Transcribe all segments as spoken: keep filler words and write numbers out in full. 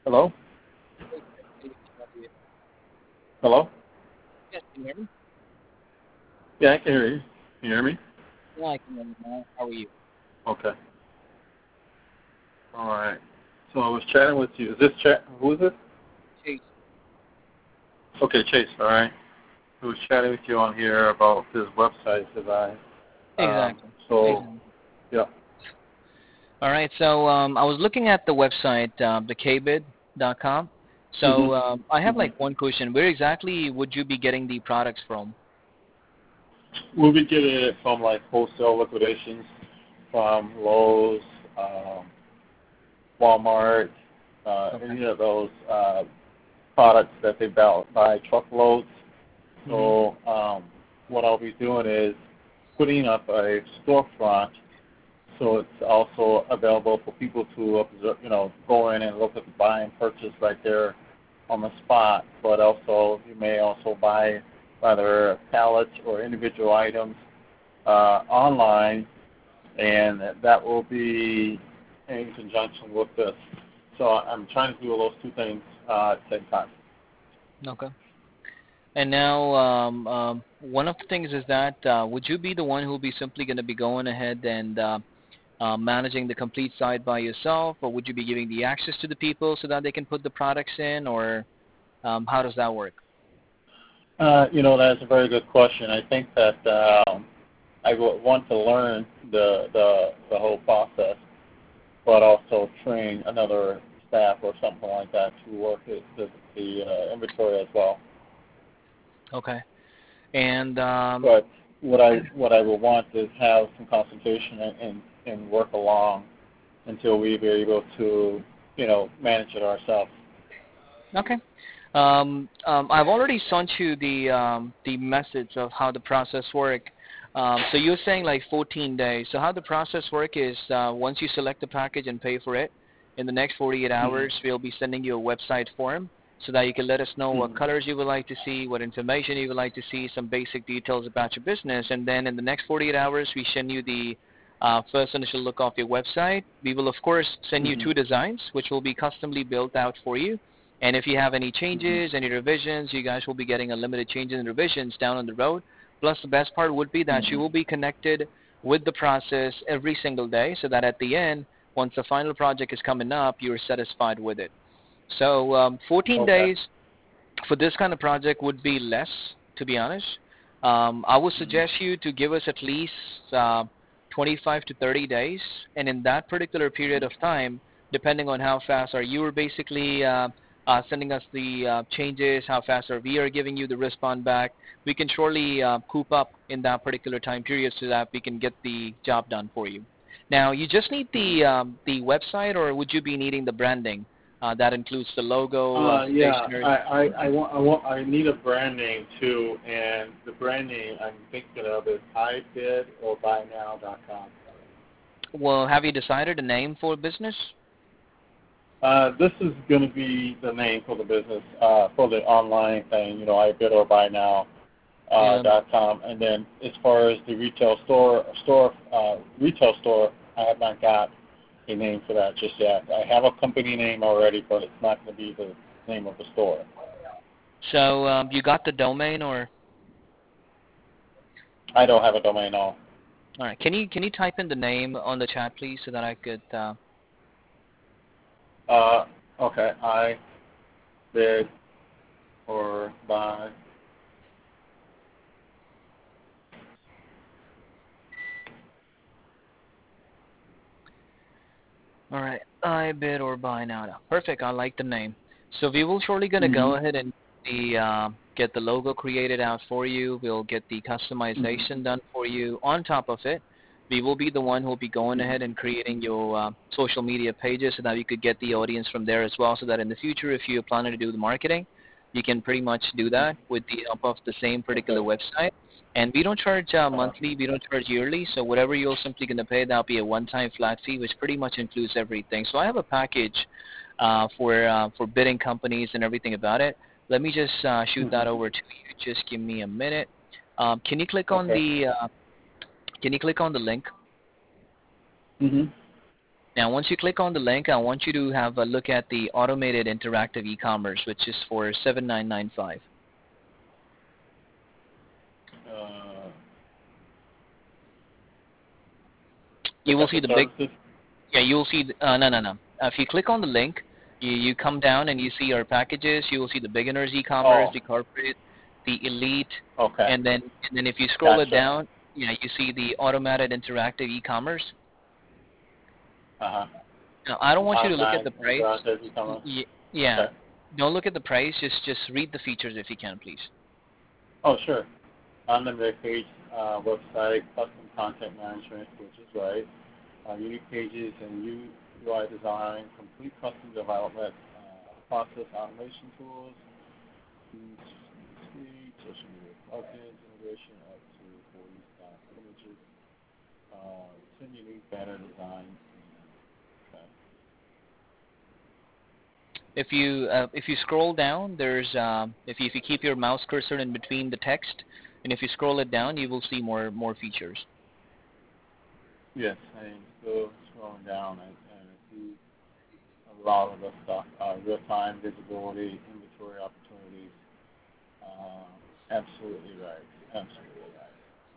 Hello? Hello? Yes, can you hear me? Yeah, I can hear you. Can you hear me? Yeah, I can hear you now. How are you? Okay. All right. So I was chatting with you. Is this chat? Who is this? Chase. Okay, Chase. All right. I was chatting with you on here about this website design. Um, Exactly. so, Exactly. yeah. All right. So um, I was looking at the website, um, the k bid dot com. So Mhm. um, I have Mhm. like one question. Where exactly would you be getting the products from? We'll be getting it from like wholesale liquidations, from Lowe's, um, Walmart, uh, Okay. any of those uh, products that they buy, buy truckloads. Mhm. So um, what I'll be doing is putting up a storefront, so it's also available for people to observe, you know, go in and look at the buy and purchase right there on the spot. But also, you may also buy either pallets or individual items uh, online, and that will be in conjunction with this. So I'm trying to do those two things uh, at the same time. Okay. And now, um, um, one of the things is that uh, would you be the one who will be simply going to be going ahead and uh, uh, managing the complete site by yourself, or would you be giving the access to the people so that they can put the products in, or um, how does that work? Uh, you know, that's a very good question. I think that um, I would want to learn the, the the whole process, but also train another staff or something like that to work the, the, the uh, inventory as well. Okay. And um, But what I what I will want is have some concentration and, and, and work along until we be able to, you know, manage it ourselves. okay. Um, um, I've already sent you the um, the message of how the process work. Um, so you're saying like fourteen days. So how the process work is uh, once you select the package and pay for it, in the next forty-eight Hmm. hours we'll be sending you a website form so that you can let us know what Hmm. colors you would like to see, what information you would like to see, some basic details about your business, and then in the next forty-eight hours we send you the uh, first initial look of your website. We will of course send you Hmm. two designs which will be customly built out for you, and if you have any Hmm. changes, any revisions, you guys will be getting unlimited changes and revisions down on the road. Plus, the best part would be that you Hmm. will be connected with the process every single day so that at the end, once the final project is coming up, you're satisfied with it. So um, fourteen Okay. days for this kind of project would be less, to be honest. Um, I would Hmm. suggest you to give us at least uh, twenty-five to thirty days, and in that particular period of time, depending on how fast are you are basically uh, uh, sending us the uh, changes, how fast are we are giving you the response back, we can surely uh, coop up in that particular time period so that we can get the job done for you. Now, you just need Hmm. the um, the website, or would you be needing the branding? Uh, that includes the logo, uh, Uh, the yeah, stationery. I, I, I want, I want, I need a brand name too, and the brand name I'm thinking of is ibid or buy now dot com. Well, have you decided a name for business? Uh, this is going to be the name for the business, uh, for the online thing, you know, ibid or buy now uh, Yeah. dot com, and then as far as the retail store, store, uh, retail store, I have not got a name for that just yet. I have a company name already, but it's not going to be the name of the store. So um, you got the domain, or I don't have a domain now. all right? Can you can you type in the name on the chat, please, so that I could? Uh, Uh, okay, I bid or buy. all right. I bid or buy now. Now. Perfect. I like the name. So we will shortly gonna Mm-hmm. go ahead and the uh, get the logo created out for you. We'll get the customization Mm-hmm. done for you. On top of it, we will be the one who will be going Mm-hmm. ahead and creating your uh, social media pages so that you could get the audience from there as well. So that in the future, if you're planning to do the marketing, you can pretty much do that with the help of the same particular Okay. website. And we don't charge uh, Uh-huh. monthly, we don't charge yearly. So whatever you're simply going to pay, that'll be a one-time flat fee, which pretty much includes everything. So I have a package uh, for uh, for bidding companies and everything about it. Let me just uh, shoot Mm-hmm. that over to you. Just give me a minute. Um, can you click on Okay. the uh, Can you click on the link? Mm-hmm. Now, once you click on the link, I want you to have a look at the automated interactive e-commerce, which is for seven nine nine five. Uh, You will see professional the big, services. yeah, you will see, the, uh, no, no, no. Uh, if you click on the link, you, you come down and you see our packages. You will see the beginners e-commerce, Oh, the corporate, the elite, okay. and then and then if you scroll it Gotcha. down, yeah, you see the automated interactive e-commerce. Uh-huh. Now, I don't want you to look at Automatic the price. interactive e-commerce. Y- yeah, Okay. don't look at the price. Just just read the features if you can, please. Oh, sure. Unlimited page uh, website, custom content management, which is right. Uh, unique pages and U I design, complete custom development, uh, process automation tools, speed, social media plugins, integration up to forty stock images, uh, ten unique banner designs. Okay. If you uh, if you scroll down, there's um, if you if you keep your mouse cursor in between the text, and if you scroll it down, you will see more more features. Yes, and still scrolling down and, and I see a lot of the stuff. Uh, real-time visibility, inventory opportunities. Uh, absolutely right. Absolutely right.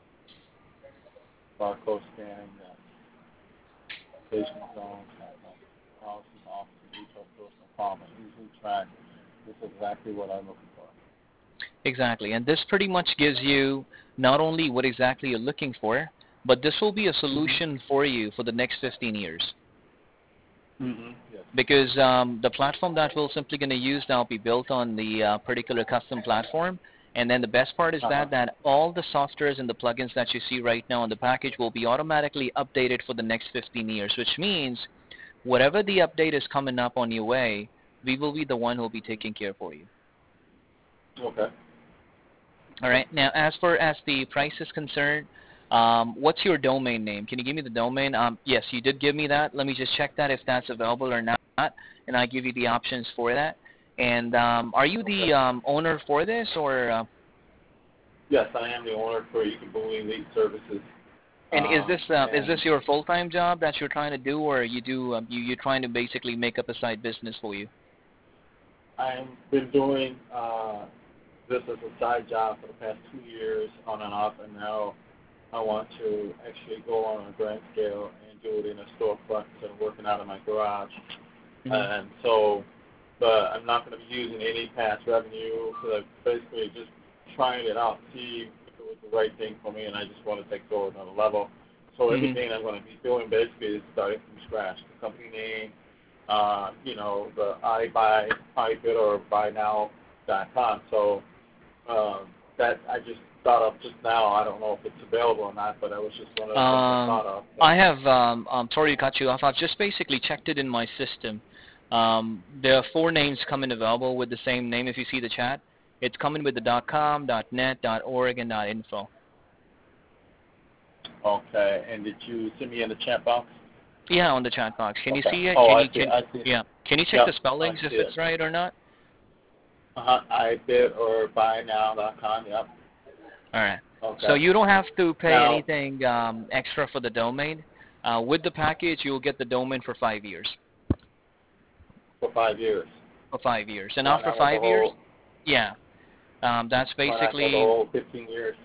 Barcode scanning, yes. Station zones, policies, offices, retail stores, no problem. Easily track. This is exactly what I'm looking for. Exactly, and this pretty much gives you not only what exactly you're looking for, but this will be a Mm-hmm. solution for you for the next fifteen years. Mm-hmm. Yes. Because um, the platform that we're simply going to use now will be built on the uh, particular custom platform. And then the best part is Uh-huh. that, that all the softwares and the plugins that you see right now on the package will be automatically updated for the next fifteen years, which means whatever the update is coming up on your way, we will be the one who will be taking care for you. Okay. All right. Now, as far as the price is concerned, um, what's your domain name? Can you give me the domain? Um, yes, you did give me that. Let me just check that if that's available or not, and I give you the options for that. And um, are you Okay. the um, owner for this, or uh, Yes, I am the owner for You Can Bully Lead Services. and is Um, this uh, is this and your full time job that you're trying to do, or you do um, you you're trying to basically make up a side business for you? I've been doing uh, this as a side job for the past two years on and off, and now I want to actually go on a grand scale and do it in a storefront instead of working out of my garage. Mm-hmm. And so, but I'm not going to be using any past revenue because I'm basically just trying it out, see if it was the right thing for me, and I just want to take it to another level. So Mm-hmm. everything I'm going to be doing basically is starting from scratch. The company name, uh, you know, the I buy, I bid or buy now dot com. So um, that I just thought of just now. I don't know if it's available or not, but that was just one of the things I Um, thought of. I have. Um, I'm sorry to cut you off. I've just basically checked it in my system. Um, there are four names coming available with the same name. If you see the chat, it's coming with the .com, .net, .org, and .info. Okay, and did you send me in the chat box? Yeah, on the chat box. Can you Okay. see it? Oh, Can I you see it. can I see it. yeah? Can you check Yep, the I spellings if see it. it's right or not? Uh-huh. I bid or buy now dot com. Yep. All right. So Okay. you don't have to pay Now, anything um, extra for the domain. Uh, with the package, you'll get the domain for five years. for five years. For five years, and Why after not go the five years, whole? yeah, um, that's Why not go the basically whole fifteen years?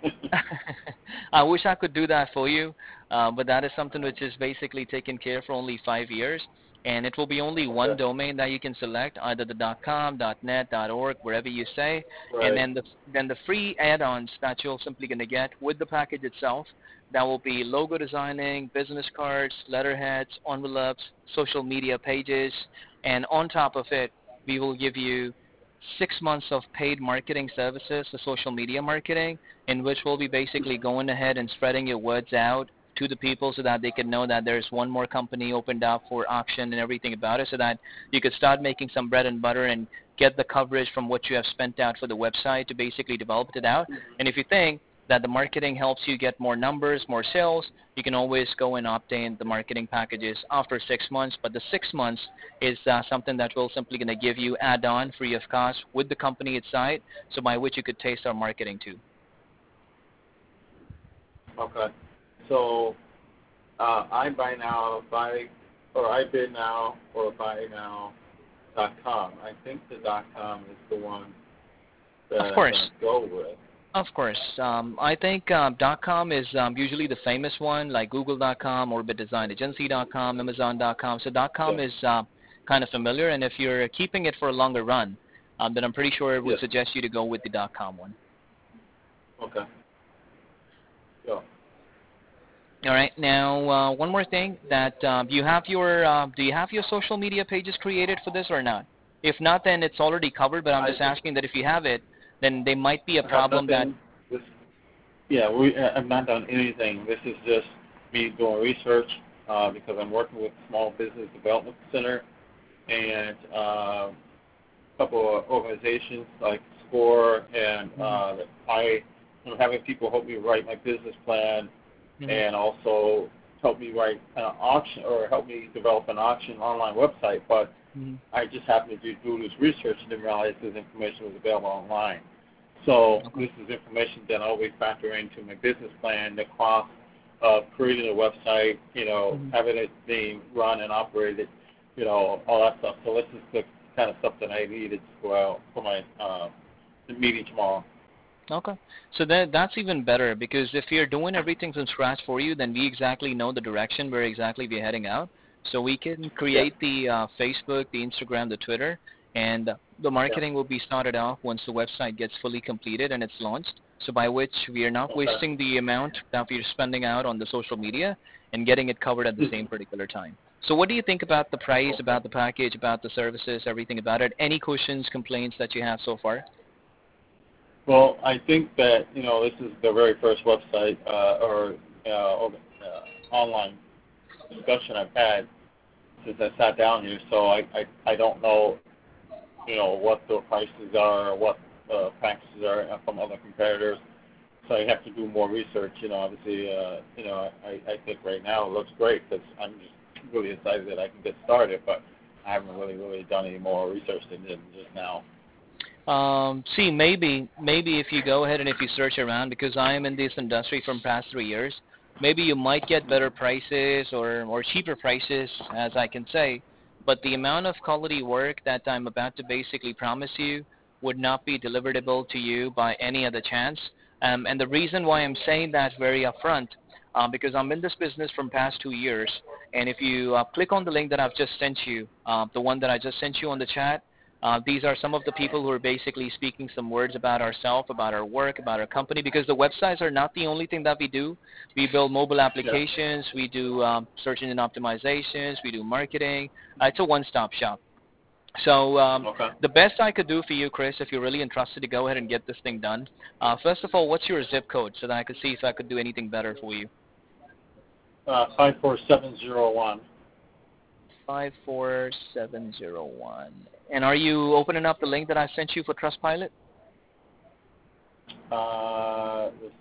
I wish I could do that for you, uh, but that is something which is basically taken care for only five years, and it will be only one Okay. domain that you can select, either the .com, .net, .org, wherever you say, and Right. then the then the free add-ons that you're simply going to get with the package itself. That will be logo designing, business cards, letterheads, envelopes, social media pages, and on top of it, we will give you six months of paid marketing services for social media marketing, in which we'll be basically going ahead and spreading your words out to the people so that they can know that there's one more company opened up for auction and everything about it, so that you could start making some bread and butter and get the coverage from what you have spent out for the website to basically develop it out. And if you think that the marketing helps you get more numbers, more sales, you can always go and obtain the marketing packages after six months. But the six months is uh, something that we're simply going to give you add-on free of cost with the company inside, so by which you could taste our marketing too. Okay. So uh, I buy now buy. or iBidNow or BuyNow dot com. I think the dot com is the one that Of I'm going course. to go with. Of course. Um, I think um, .com is um, usually the famous one, like Google dot com, Orbit Design Agency dot com, Amazon dot com. So .com Yes. is uh, kind of familiar, and if you're keeping it for a longer run, um, then I'm pretty sure it would Yes. suggest you to go with the .com one. Okay. Yeah. All right. Now, uh, one more thing: that um, you have your uh, do you have your social media pages created for this or not? If not, then it's already covered. But I'm I just asking that if you have it, then there might be a I have problem that. nothing. This, yeah, we. uh, I've not done anything. This is just me doing research uh, because I'm working with Small Business Development Center and uh, a couple of organizations like SCORE, and uh, I am having people help me write my business plan Mm-hmm. and also help me write an auction or help me develop an auction online website. But Mm-hmm. I just happened to do this research and didn't realize this information was available online. So Okay. this is information that I always factor into my business plan, the cost of creating a website, you know, Mm-hmm. having it being run and operated, you know, all that stuff. So this is the kind of stuff that I needed for, uh, for my uh, meeting tomorrow. Okay. So that that's even better because if you're doing everything from scratch for you, then we exactly know the direction where exactly we're heading out. So we can Yeah. create the uh, Facebook, the Instagram, the Twitter, and the Yeah. marketing will be started off once the website gets fully completed and it's launched. So by which we are not Okay. wasting the amount that we're spending out on the social media and getting it covered at the same particular time. So what do you think about the price, Okay. about the package, about the services, everything about it? Any questions, complaints that you have so far? Well, I think that, you know, this is the very first website uh, or uh, uh, online discussion I've had since I sat down here, so I, I, I don't know, you know, what the prices are or what uh, practices are from other competitors. So I have to do more research. You know, obviously, uh, you know, I, I think right now it looks great because I'm just really excited that I can get started, but I haven't really, really done any more research than just now. Um, see, maybe, maybe if you go ahead and if you search around, because I am in this industry from past three years, maybe you might get better prices or, or cheaper prices, as I can say, but the amount of quality work that I'm about to basically promise you would not be deliverable to you by any other chance. Um, and the reason why I'm saying that very upfront, um, because I'm in this business from past two years, and if you uh, click on the link that I've just sent you, uh, the one that I just sent you on the chat, uh, these are some of the people who are basically speaking some words about ourselves, about our work, about our company, because the websites are not the only thing that we do. We build mobile applications, we do um, search engine optimizations, we do marketing. Uh, it's a one-stop shop. So um, Okay. the best I could do for you, Chris, if you're really interested to go ahead and get this thing done, uh, first of all, what's your zip code so that I could see if I could do anything better for you? Uh, five four seven zero one. five four seven zero one. And are you opening up the link that I sent you for Trustpilot? Uh, let's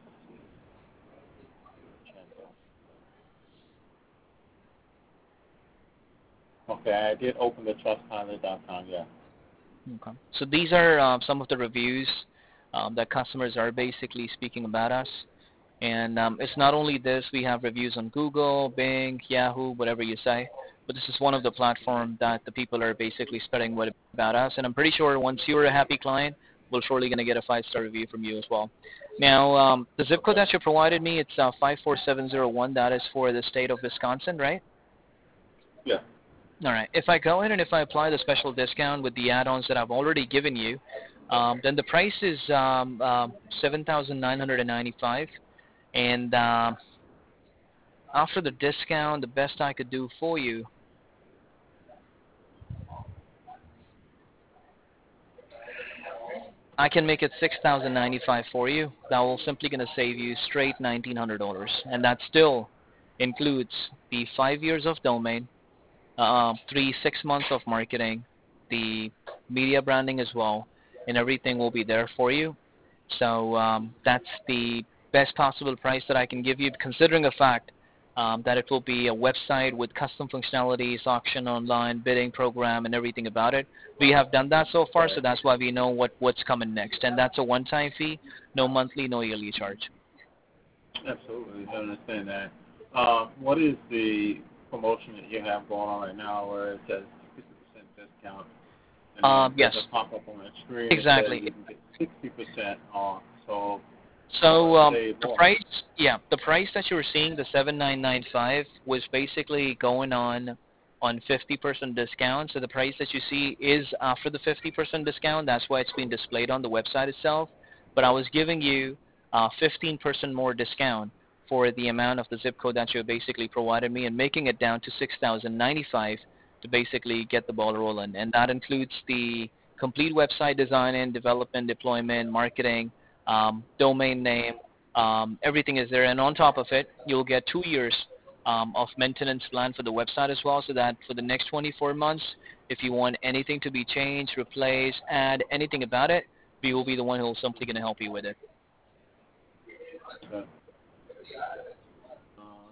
see. Okay, I did open the trustpilot dot com, yeah. Okay. So these are uh, some of the reviews um, that customers are basically speaking about us. And um, it's not only this, we have reviews on Google, Bing, Yahoo, whatever you say. But this is one of the platforms that the people are basically spreading what about us. And I'm pretty sure once you're a happy client, we're surely going to get a five-star review from you as well. Now, um, the zip code that you provided me, it's uh, five four seven zero one. That is for the state of Wisconsin, right? Yeah. All right. If I go in and if I apply the special discount with the add-ons that I've already given you, um, then the price is um, um, seven thousand nine hundred ninety-five. And uh, after the discount, the best I could do for you, I can make it six thousand ninety-five for you. That will simply going to save you straight nineteen hundred dollars, and that still includes the five years of domain, uh, three six months of marketing, the media branding as well, and everything will be there for you. So um, that's the best possible price that I can give you, considering the fact um, that it will be a website with custom functionalities, auction online, bidding program, and everything about it. We have done that so far, so that's why we know what, what's coming next. And that's a one-time fee, no monthly, no yearly charge. Absolutely, I understand that. Uh, what is the promotion that you have going on right now where it says fifty percent discount, and Um, then yes, there's a pop-up on the screen that says exactly. you can get sixty percent off. So I So want to um, save the more. price, yeah, the price that you were seeing, the seven nine nine five, was basically going on on fifty percent discount. So the price that you see is after the fifty percent discount. That's why it's being displayed on the website itself. But I was giving you uh, fifteen percent more discount for the amount of the zip code that you basically provided me, and making it down to six thousand ninety-five to basically get the ball rolling. And that includes the complete website design and development, deployment, marketing, um, domain name, um, everything is there. And on top of it, you'll get two years um, of maintenance plan for the website as well, so that for the next twenty-four months, if you want anything to be changed, replaced, add anything about it, we will be the one who will simply going to help you with it. Okay. Uh,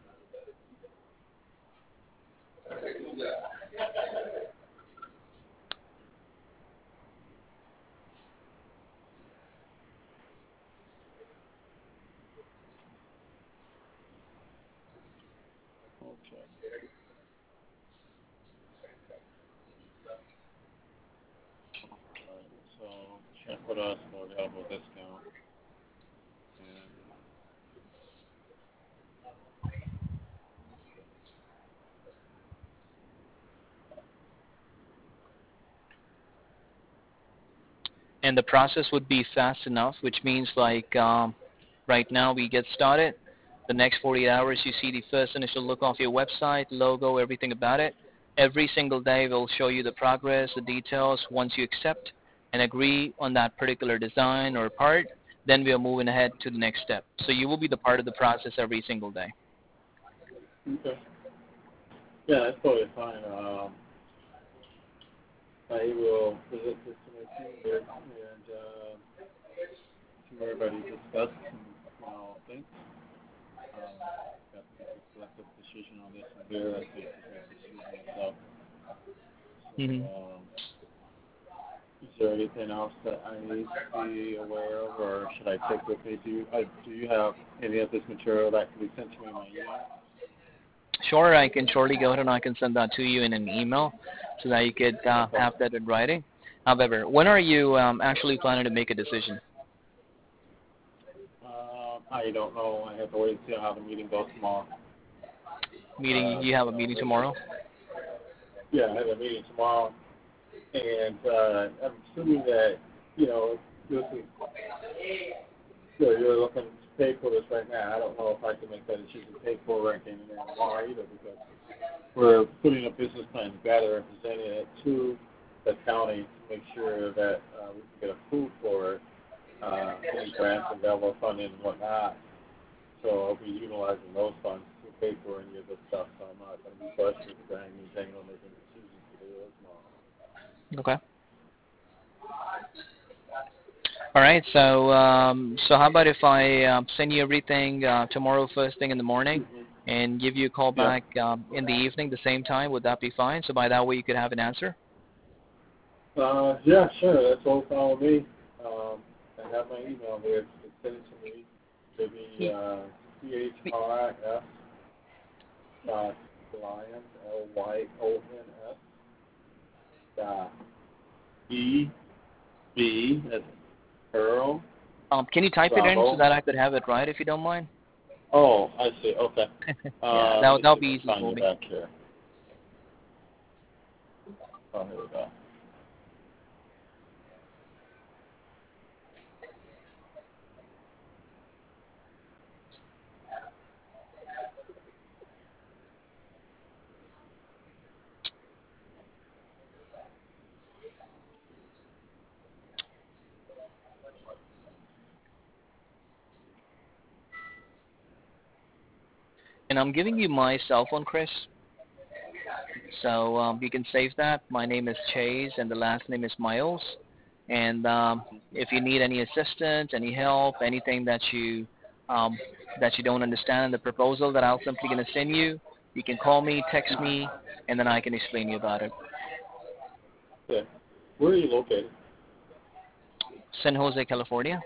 okay. All right. So check with us for available discount. And And the process would be fast enough, which means like um, right now we get started. The next forty hours, you see the first initial look off your website, logo, everything about it. Every single day, we'll show you the progress, the details. Once you accept and agree on that particular design or part, then we are moving ahead to the next step. So you will be the part of the process every single day. okay. Yeah, that's totally fine. Um, I will visit this to my team here and uh, see what everybody discussed and you know thinks. Um, got to make a collective decision on this one here. I can't just make a decision myself. So, hmm um, is there anything else that I need to be aware of, or should I take with me? Do you, uh, do you have any of this material that can be sent to me in my email? Sure, I can surely go ahead and I can send that to you in an email so that you could uh, Okay. have that in writing. However, when are you um, actually planning to make a decision? Um, I don't know. I have to wait and see how the meeting goes tomorrow. Meeting, Uh, you have you a know, meeting there's, tomorrow? yeah, I have a meeting tomorrow, and uh, I'm assuming that you know this is you're, you're looking to pay for this right now. I don't know if I can make that decision to pay for it right then and there tomorrow either, because we're putting a business plan together and presenting it to the county to make sure that uh, we can get approved for it, uh, any grants available funding and whatnot. So I'll be utilizing those funds to pay for any of this stuff. So I'm not going to be budgeted for anything or making decisions to do it tomorrow. Okay. All right. So, um, so how about if I um, send you everything uh, tomorrow first thing in the morning, Mm-hmm. and give you a call Yeah. back um, in the evening, the same time? Would that be fine? So by that way, you could have an answer. Uh, yeah, sure. That's all fine with me. Um, I have my email here. Just send it to me. It'll be uh, C H R I S dot Lyons, L Y O N S dot E B as Earl, Um, can you type it in so Bravo. that I could have it right, if you don't mind? Oh, I see. Okay. Yeah, Uh, let that me that'll see if be I can easy find for you me. back here. Oh, here we go. And I'm giving you my cell phone, Chris. So um, you can save that. My name is Chase, and the last name is Miles. And um, if you need any assistance, any help, anything that you um, that you don't understand in the proposal that I'll simply going to send you, you can call me, text me, and then I can explain you about it. Yeah. Where are you located? San Jose, California.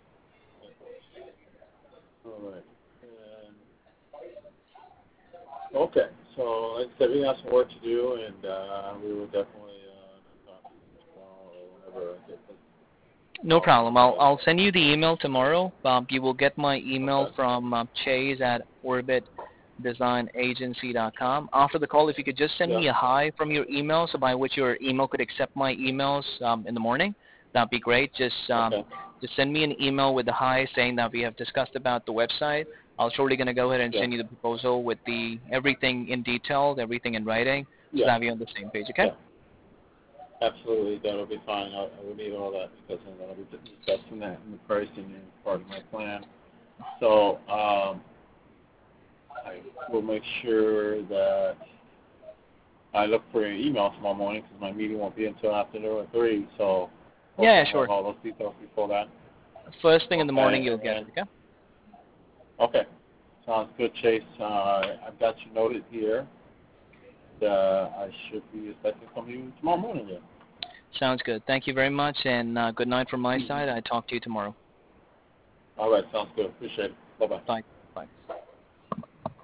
All right. And Okay. So like I said, we have some work to do, and uh, we will definitely uh, talk to you tomorrow or whenever I get this. No Um, problem. I'll but, I'll send you the email tomorrow. Um, you will get my email okay. from uh, Chase at orbit design agency dot com. After the call, if you could just send Yeah. me a hi from your email, so by which your email could accept my emails um, in the morning, that'd be great. Just um, Okay. just send me an email with the hi saying that we have discussed about the website. I'll shortly gonna go ahead and Yeah. send you the proposal with the everything in detail, everything in writing, so Yeah. that we're on the same page. Okay? Yeah. Absolutely. That'll be fine. I, I will need all that because I'm going to be discussing that in the pricing and part of my plan. So um, I will make sure that I look for your email tomorrow morning because my meeting won't be until afternoon at three. So Yeah, hopefully yeah, I'll sure. have all those details before that. First thing in the morning, Okay. you'll get it. And Okay? okay. Sounds good, Chase. Uh, I've got you noted here. Uh, I should be expecting from you tomorrow morning. Then. Sounds good. Thank you very much, and uh, good night from my Mm-hmm. side. I talk to you tomorrow. All right. Sounds good. Appreciate it. Bye bye. Bye. Bye.